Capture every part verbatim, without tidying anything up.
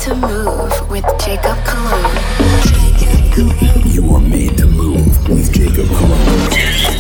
to Move with Jacob Cologne. You are made to move with Jacob Cologne.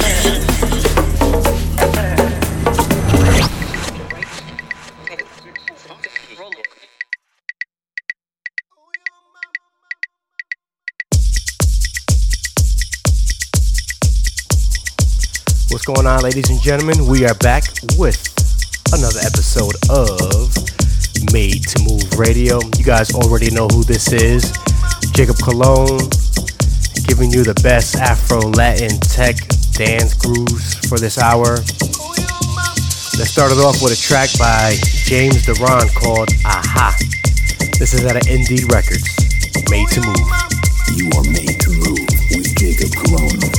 What's going on, ladies and gentlemen? We are back with another episode of Made to Move Radio. You guys already know who this is. Jacob Cologne, giving you the best Afro-Latin tech dance grooves for this hour. Let's start it off with a track by James Duran called Aha. This is out of Indie Records. Made to Move. You are made to move with Jacob Cologne.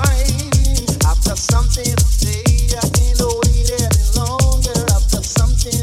Something to say, I can't wait any longer. I've got something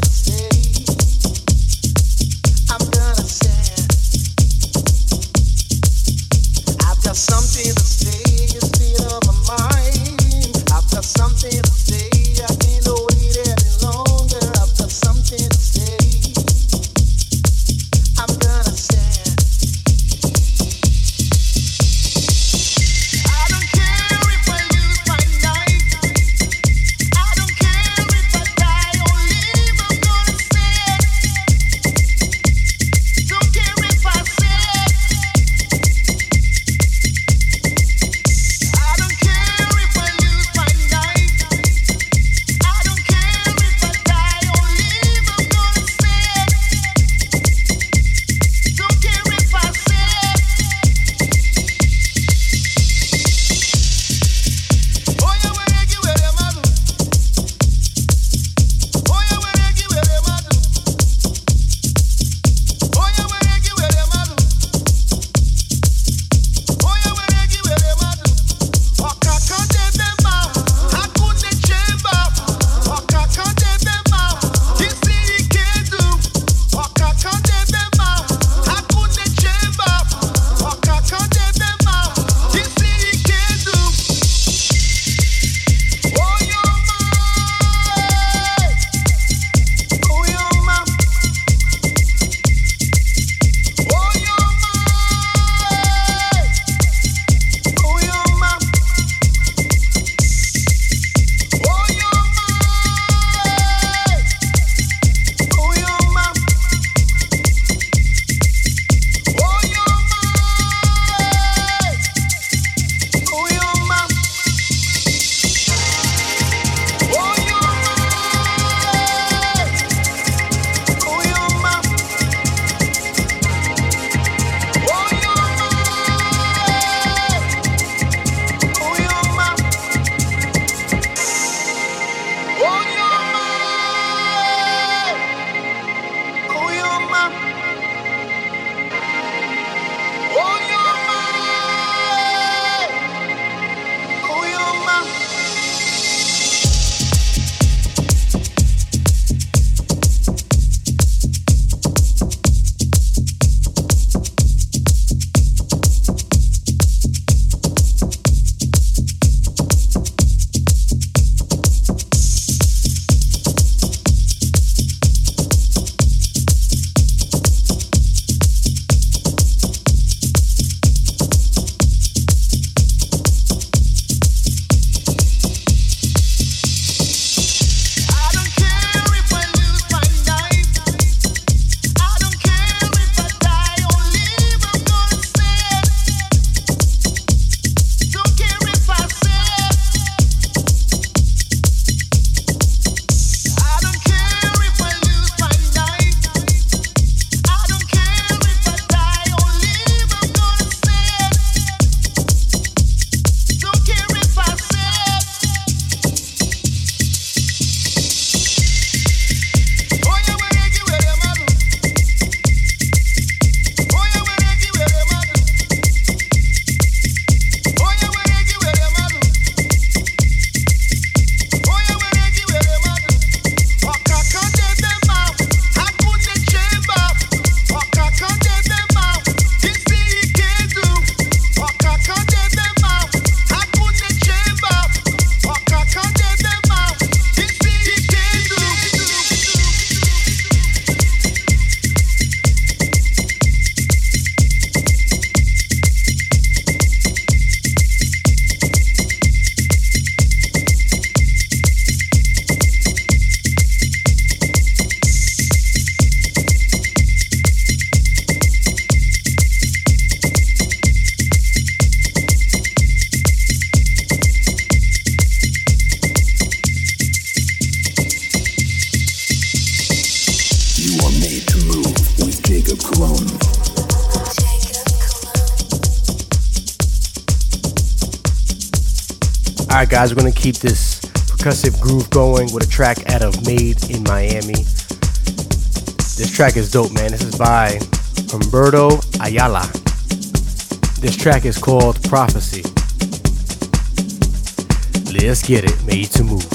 Alright guys, we're gonna keep this percussive groove going with a track out of Made in Miami. This track is dope, man. This is by Humberto Ayala. This track is called Prophecy. Let's get it, Made to Move.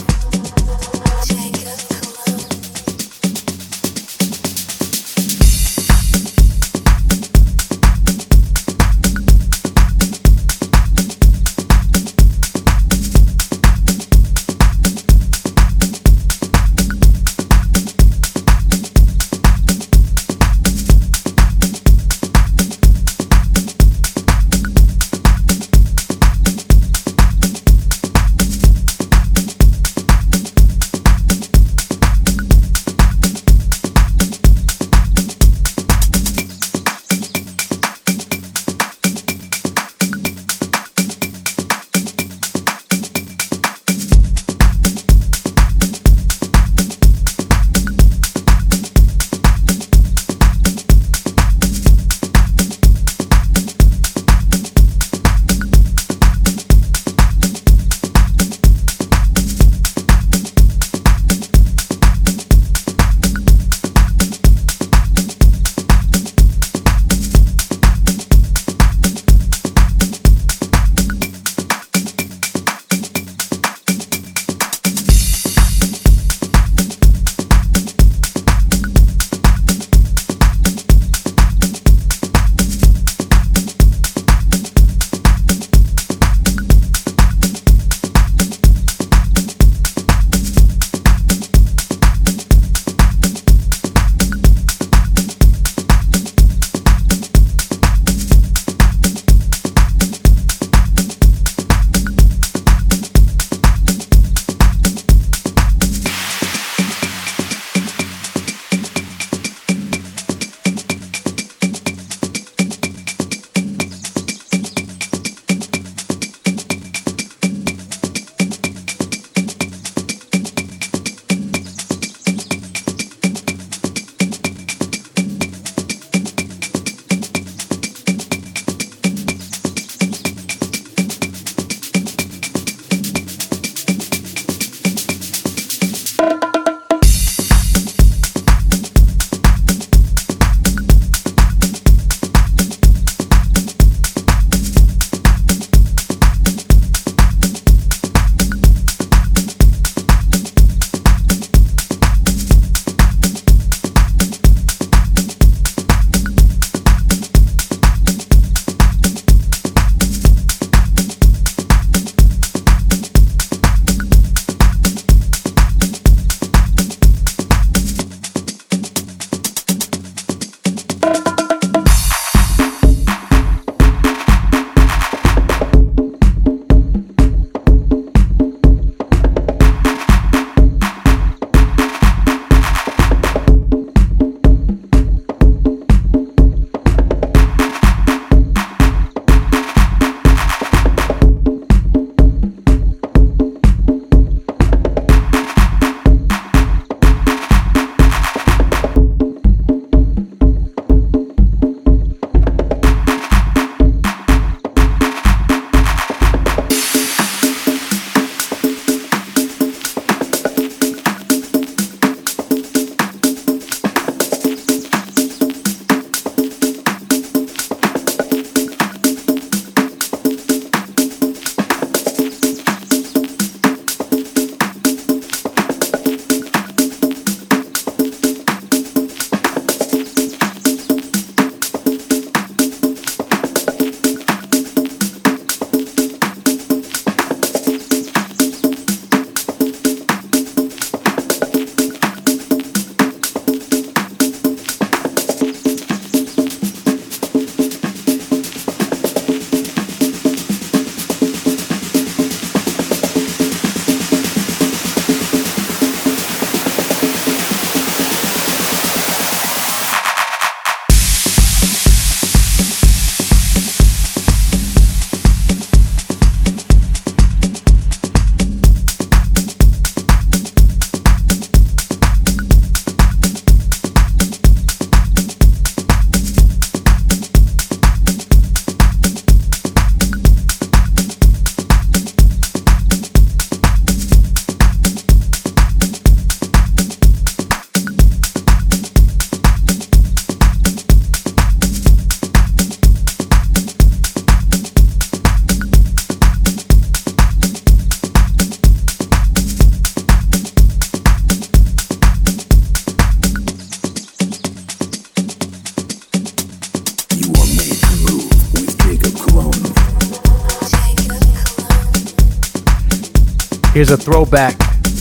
Here's a throwback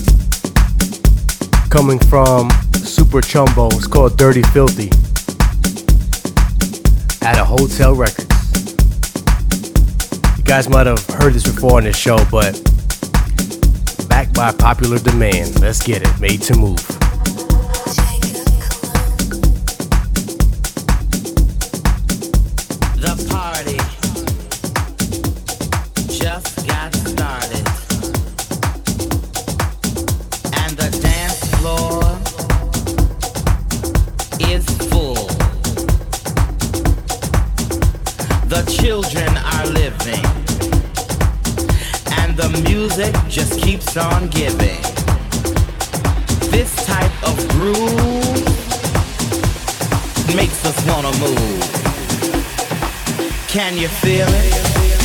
coming from Super Chumbo. It's called Dirty Filthy at a Hotel Records. You guys might have heard this before on this show, but backed by popular demand. Let's get it. Made to Move. The party just got started, and the dance floor is full. The children are living, and the music just keeps on giving. This type of groove makes us wanna move. Can you feel it?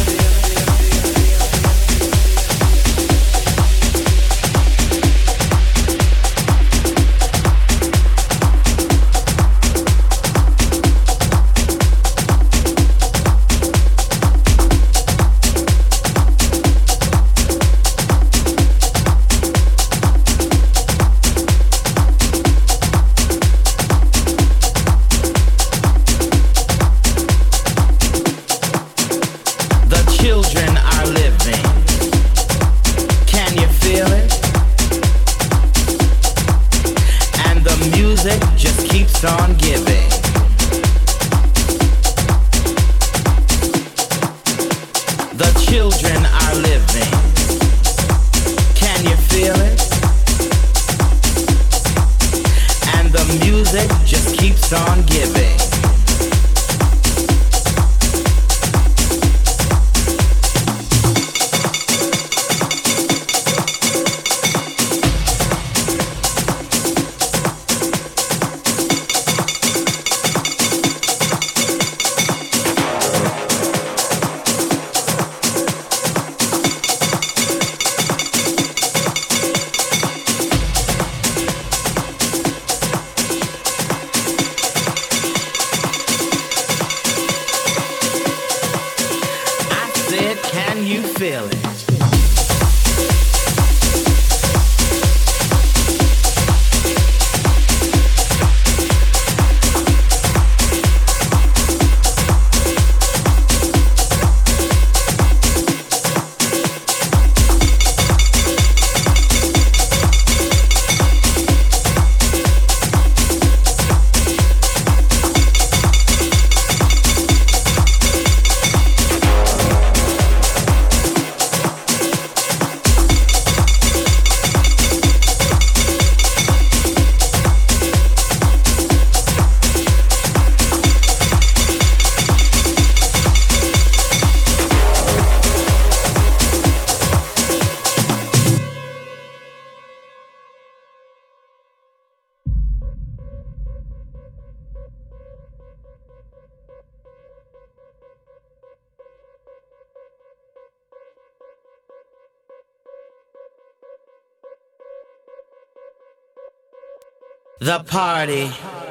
The party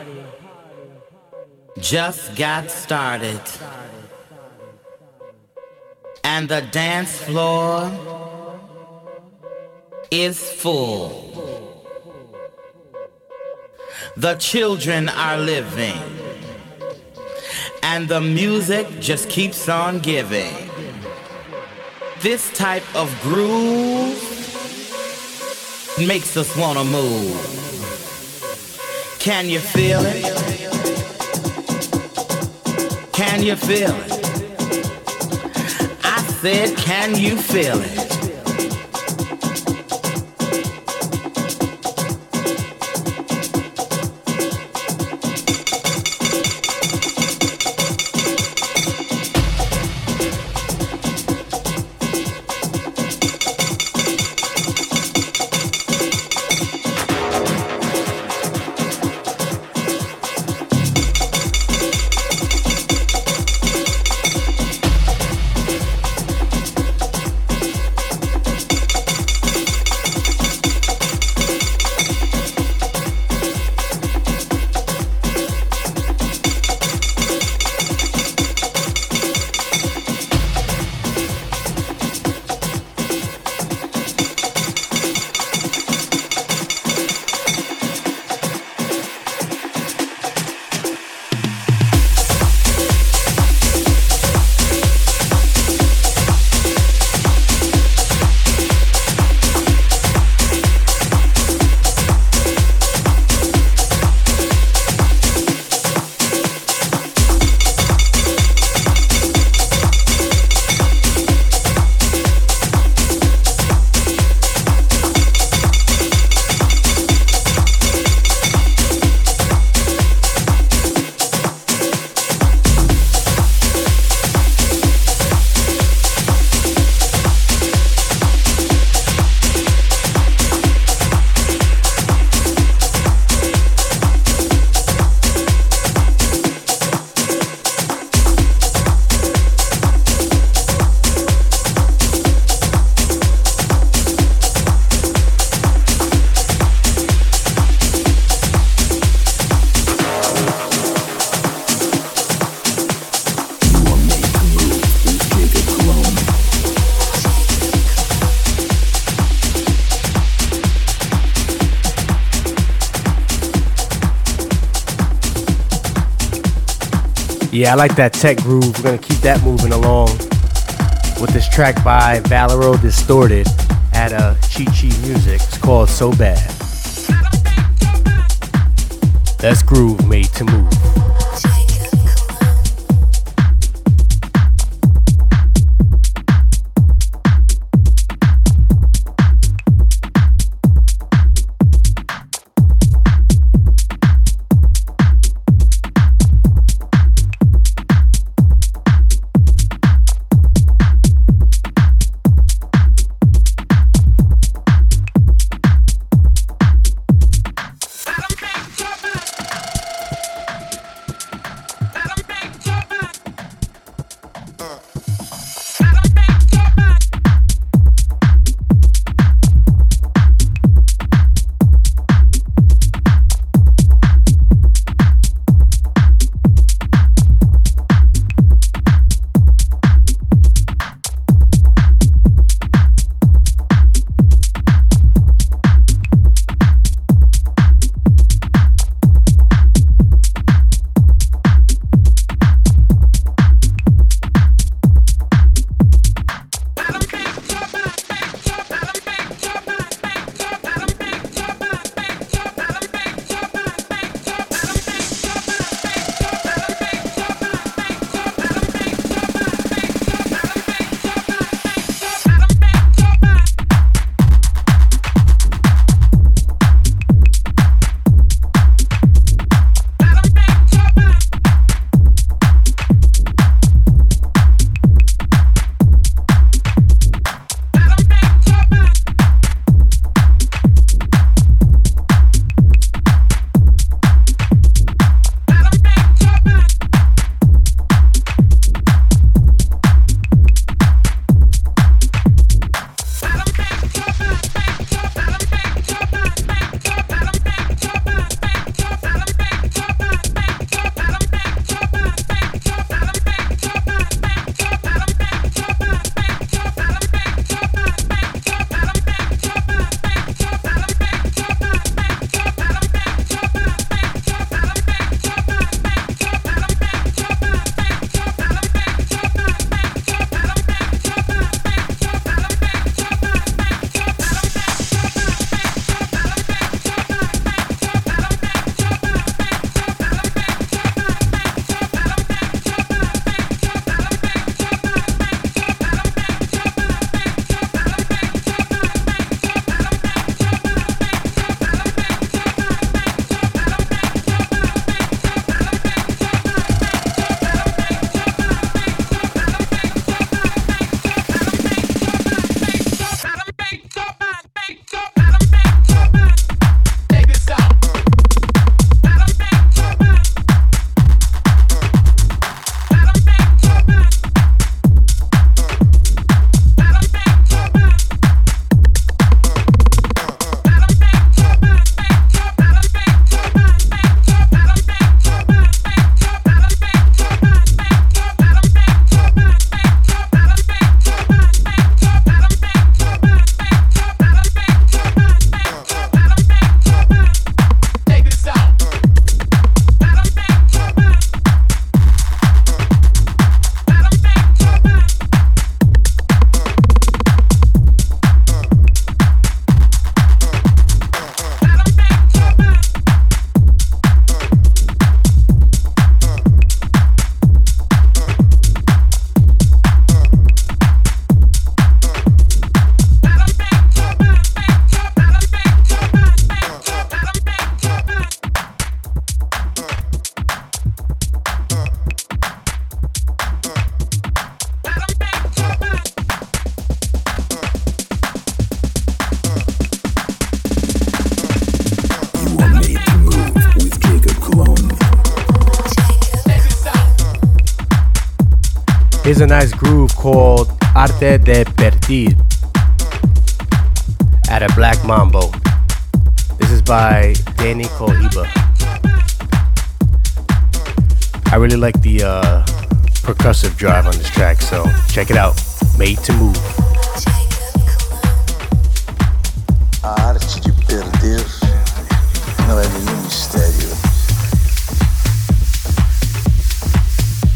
just got started, and the dance floor is full. The children are living, and the music just keeps on giving. This type of groove makes us wanna move. Can you feel it? Can you feel it? I said, can you feel it? Yeah, I like that tech groove. We're gonna keep that moving along with this track by Valero Distorted at uh, Chi Chi Music. It's called So Bad. That's groove made to move. Here's a nice groove called Arte de Perdir at a Black Mambo. This is by Danny Cohiba. I really like the uh, percussive drive on this track, so check it out. Made to Move. A arte de perder não é nenhum mistério.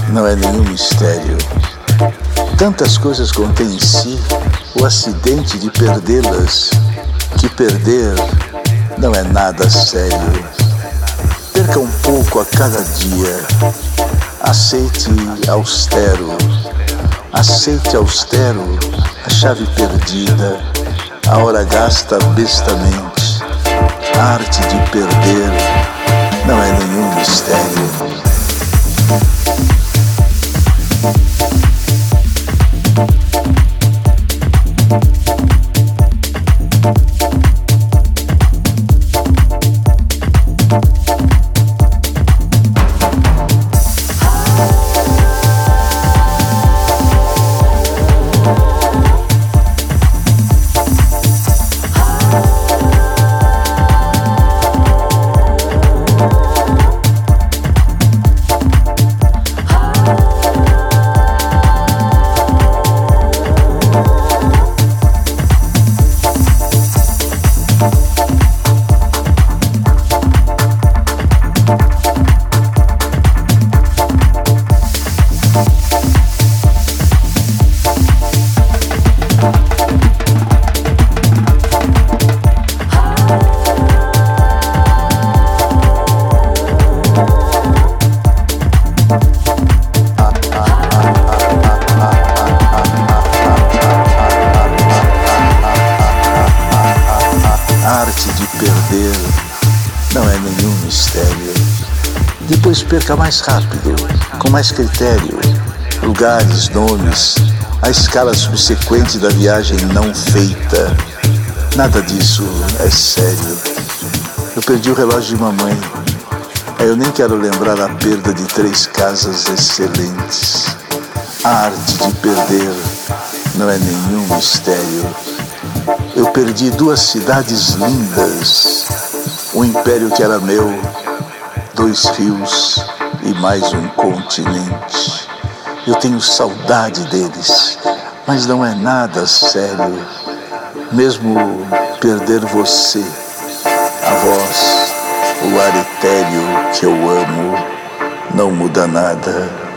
não é nenhum mistério. Tantas coisas contém em si o acidente de perdê-las, que perder não é nada sério. Perca um pouco a cada dia, aceite austero, aceite austero a chave perdida, a hora gasta bestamente. A arte de perder não é nenhum mistério. Perca mais rápido, com mais critério, lugares, nomes, a escala subsequente da viagem não feita. Nada disso é sério. Eu perdi o relógio de mamãe. Eu nem quero lembrar a perda de três casas excelentes. A arte de perder não é nenhum mistério. Eu perdi duas cidades lindas, um império que era meu, dois rios e mais um continente. Eu tenho saudade deles, mas não é nada sério. Mesmo perder você, a voz, o ar etéreo que eu amo, não muda nada.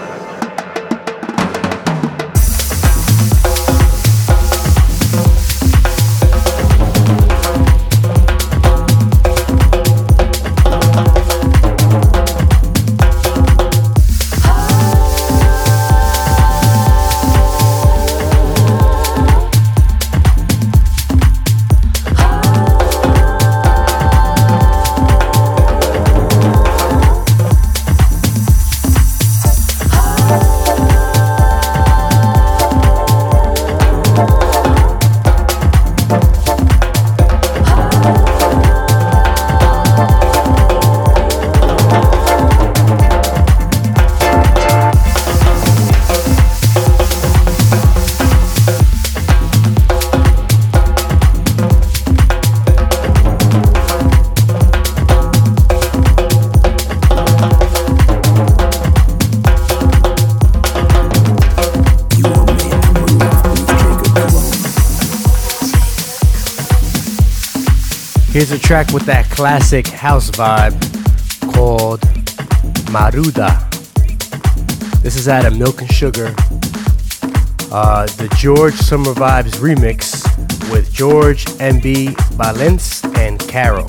Here's a track with that classic house vibe called Maruda. This is out of Milk and Sugar. Uh, the George Summer Vibes remix with George M B Valence and Carol.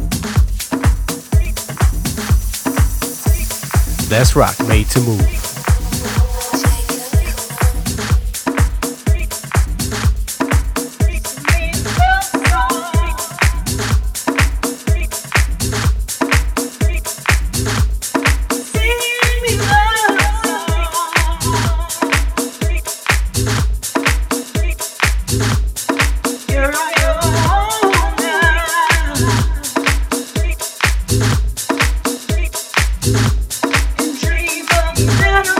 Let's rock, Made to Move. Dream of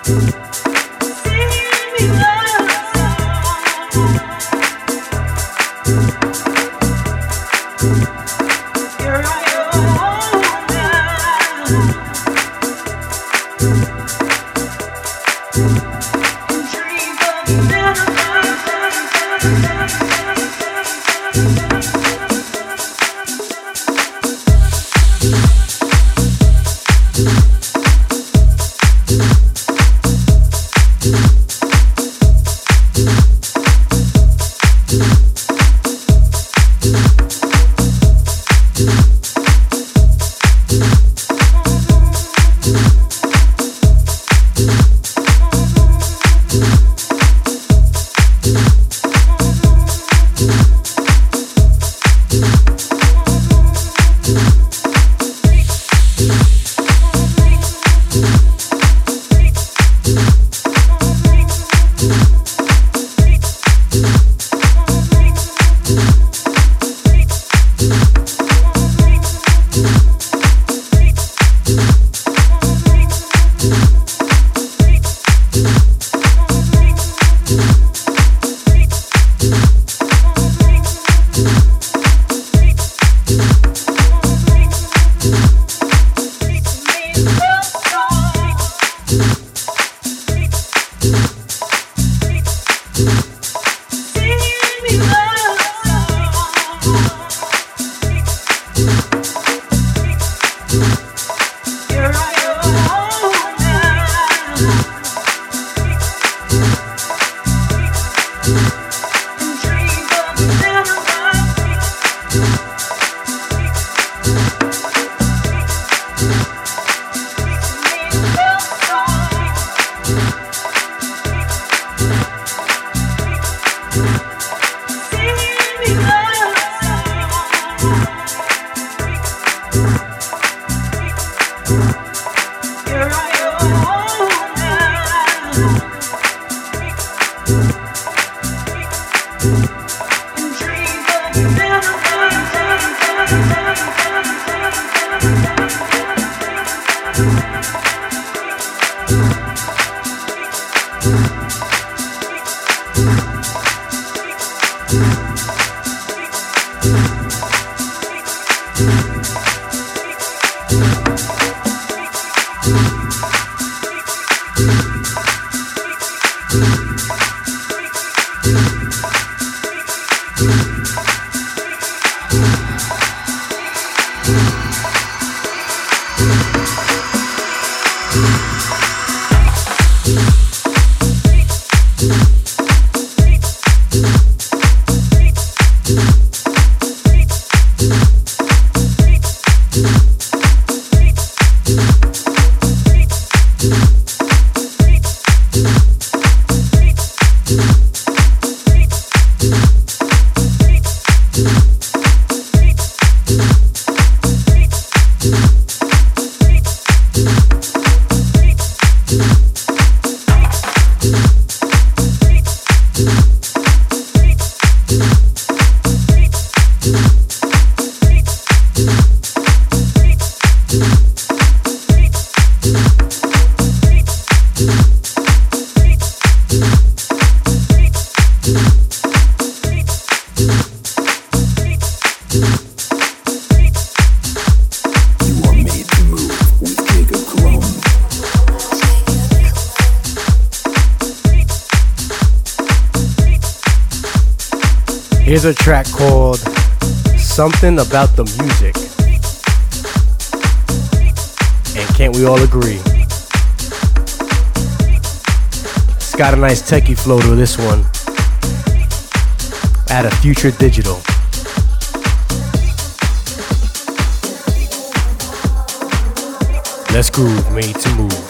Here's a track called Something About the Music. And can't we all agree? It's got a nice techie flow to this one. Out of Future Digital. Let's groove, made to move.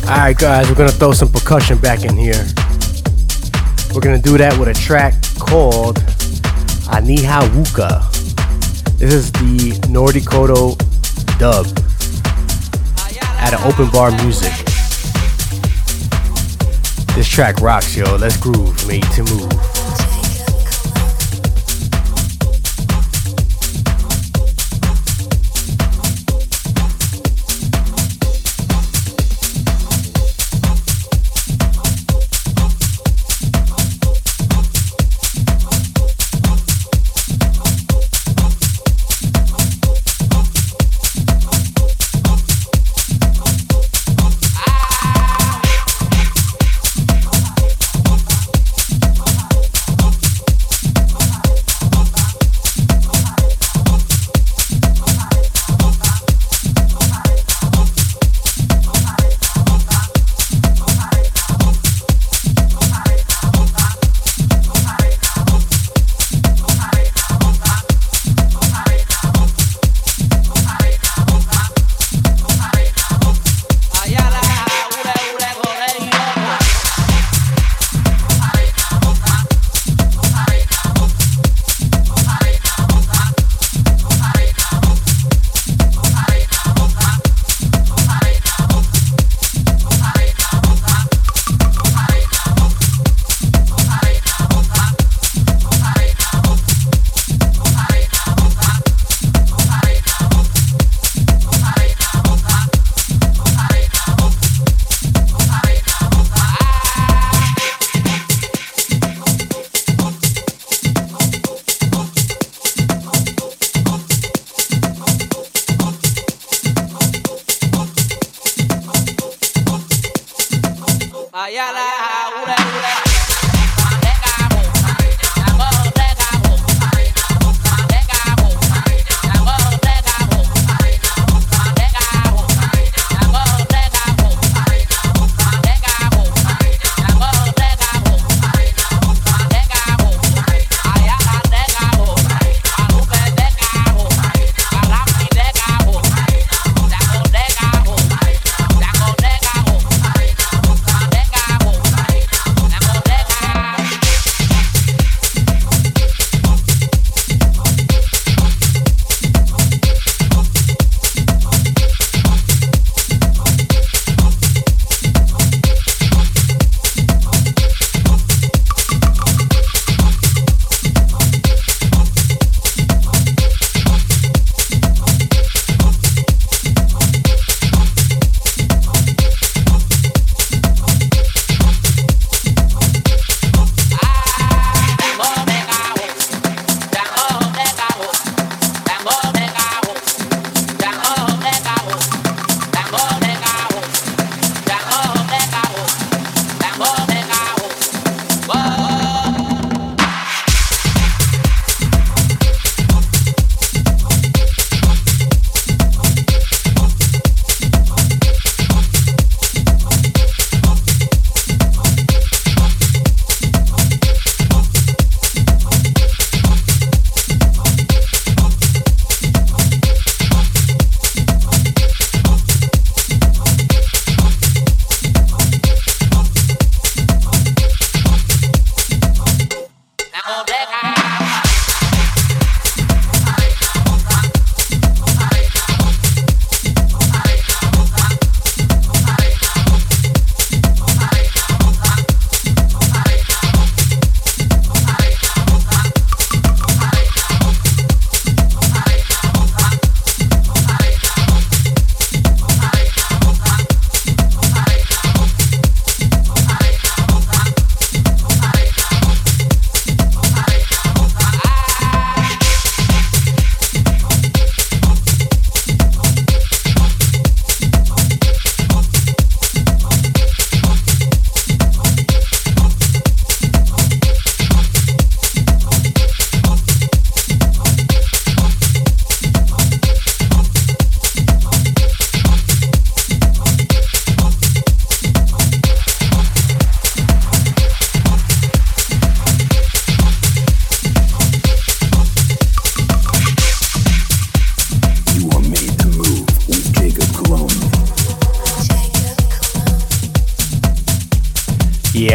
Alright guys, we're gonna throw some percussion back in here. We're gonna do that with a track called Aniha Wuka. This is the Nordikoto dub at an Open Bar Music. This track rocks, yo. Let's groove, made to move. Deca,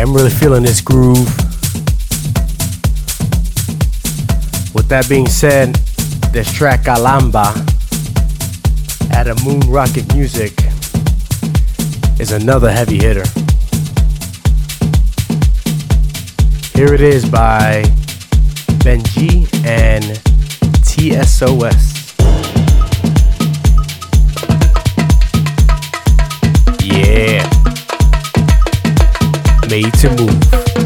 I'm really feeling this groove. With that being said, this track Alamba out of Moon Rocket Music is another heavy hitter. Here it is by Benji and T S O S. Yeah. Made to move.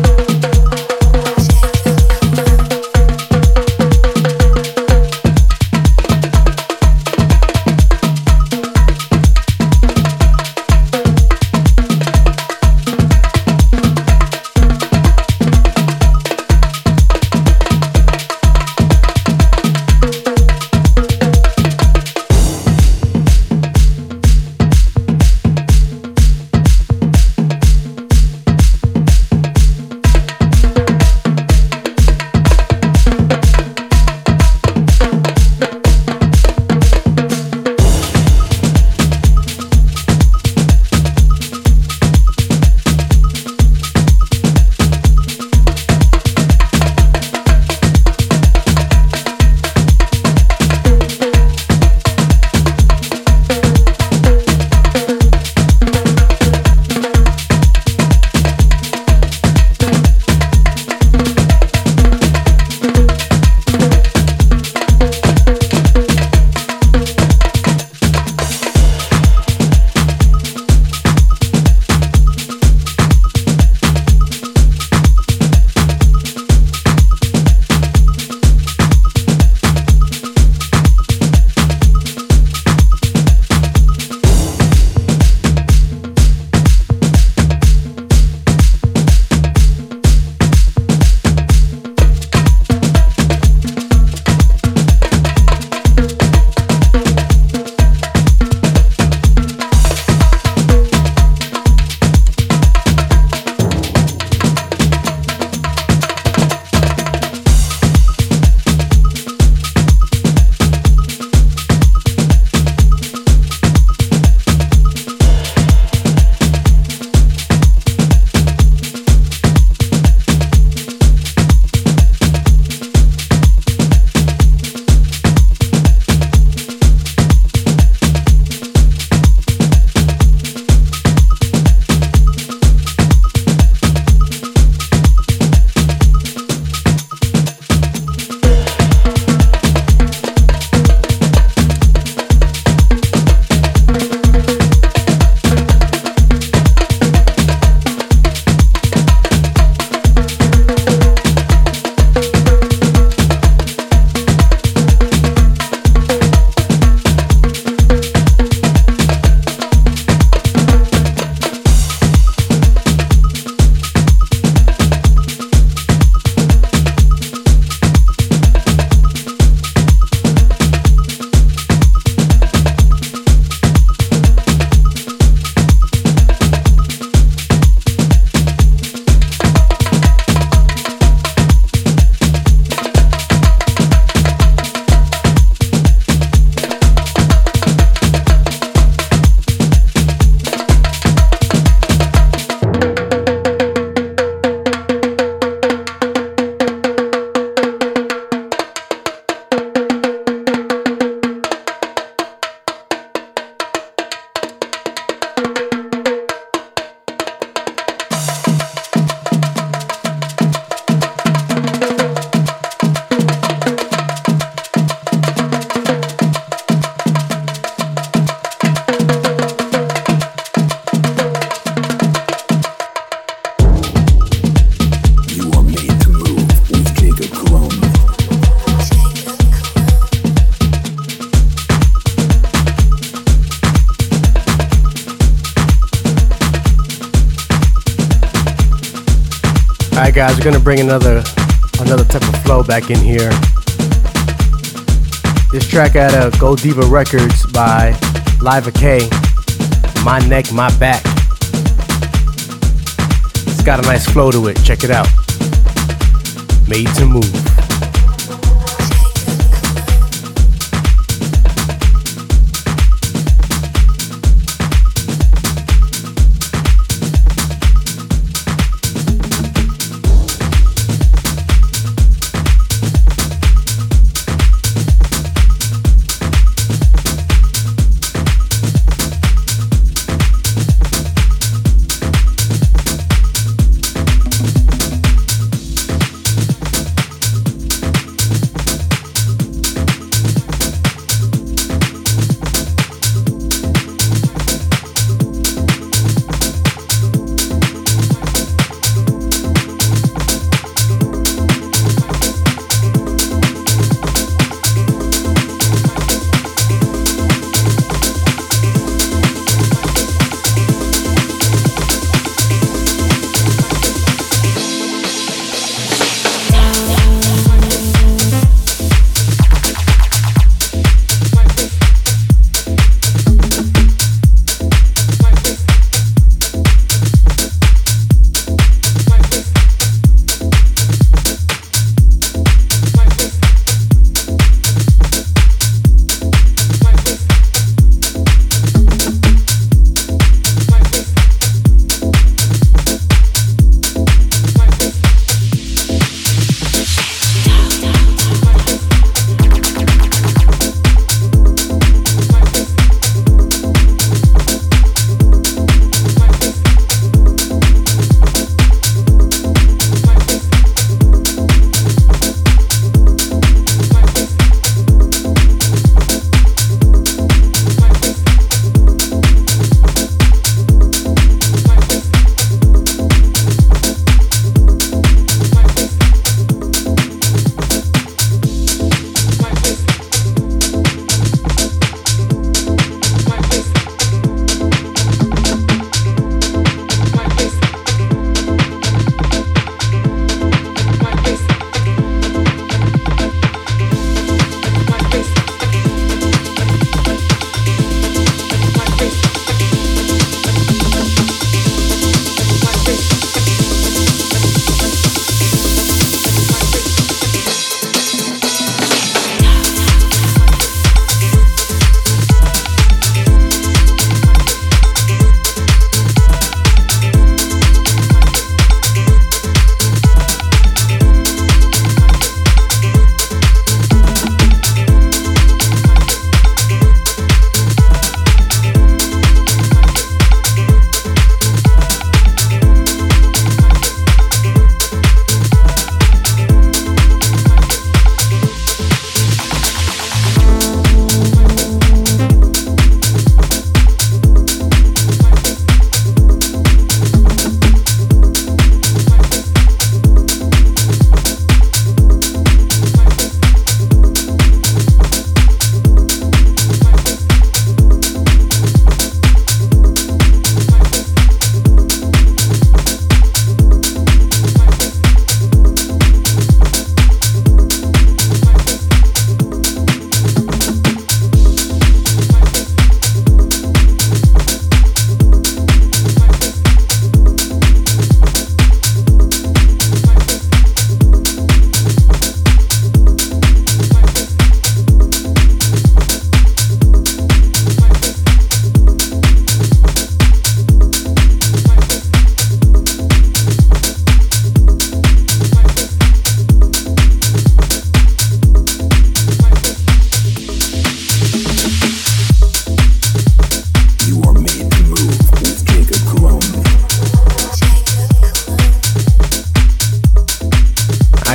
Alright guys, we're gonna bring another another type of flow back in here. This track out of Gold Diva Records by Liva K, My Neck, My Back. It's got a nice flow to it, check it out. Made to Move.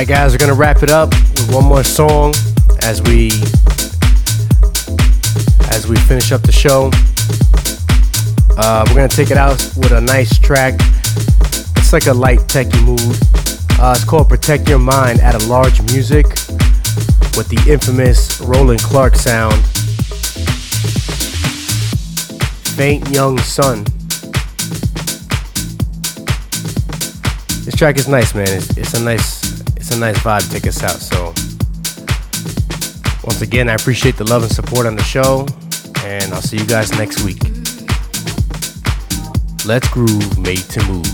Alright guys, we're gonna wrap it up with one more song as we as we finish up the show. Uh, we're gonna take it out with a nice track. It's like a light techie mood. Uh, it's called Protect Your Mind at a Large Music with the infamous Roland Clark sound. Faint Young Sun. This track is nice, man. It's, it's a nice it's a nice vibe to take us out. So once again, I appreciate the love and support on the show, and I'll see you guys next week. Let's groove, made to move.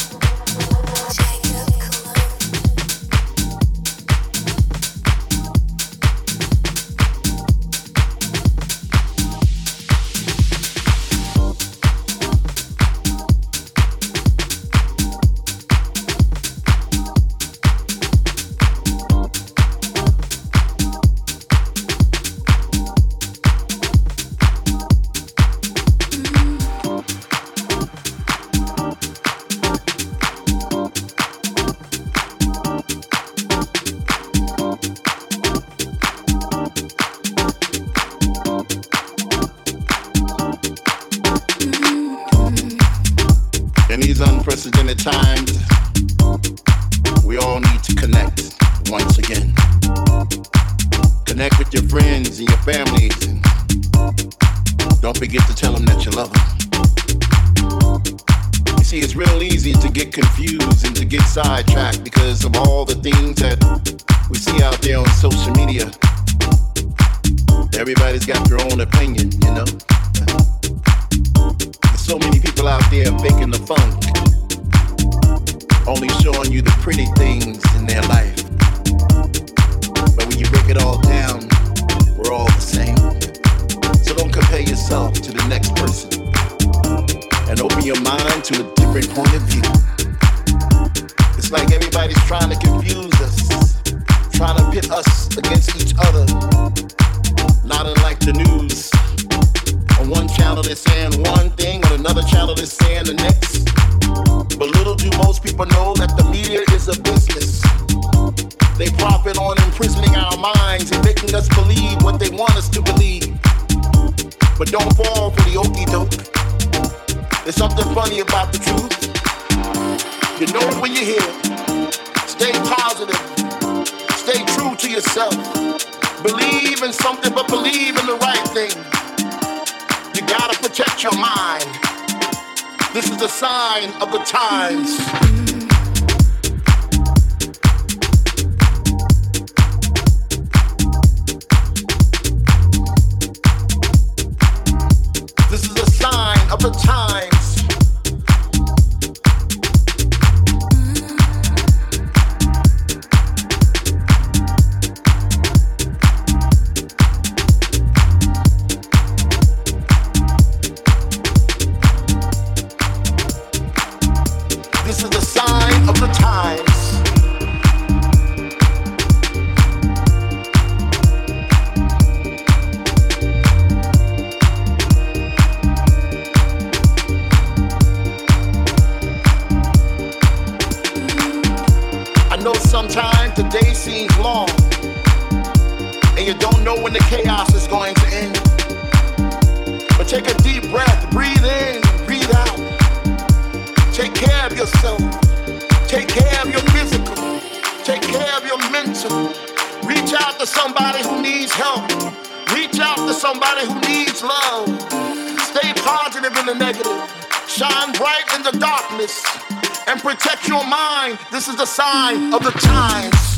Sidetracked because of all the things that we see out there on social media. Everybody's got their own opinion, you know. There's so many people out there faking the funk, only showing you the pretty things in their life. But when you break it all down, we're all the same. So don't compare yourself to the next person, and open your mind to a different point of view. It's like everybody's trying to confuse us, trying to pit us against each other. Not unlike the news. On one channel they're saying one thing, on another channel they're saying the next. But little do most people know that the media is a business. They profit on imprisoning our minds and making us believe what they want us to believe. But don't fall for the okie doke. There's something funny about the truth. You know it when you hear it. Stay positive. Stay true to yourself. Believe in something, but believe in the right thing. You gotta protect your mind. This is a sign of the times. This is a sign of the times. Sometimes the day seems long, and you don't know when the chaos is going to end. But take a deep breath, breathe in, breathe out. Take care of yourself. Take care of your physical. Take care of your mental. Reach out to somebody who needs help. Reach out to somebody who needs love. Stay positive in the negative. Shine bright in the darkness. And protect your mind. This is the sign of the times.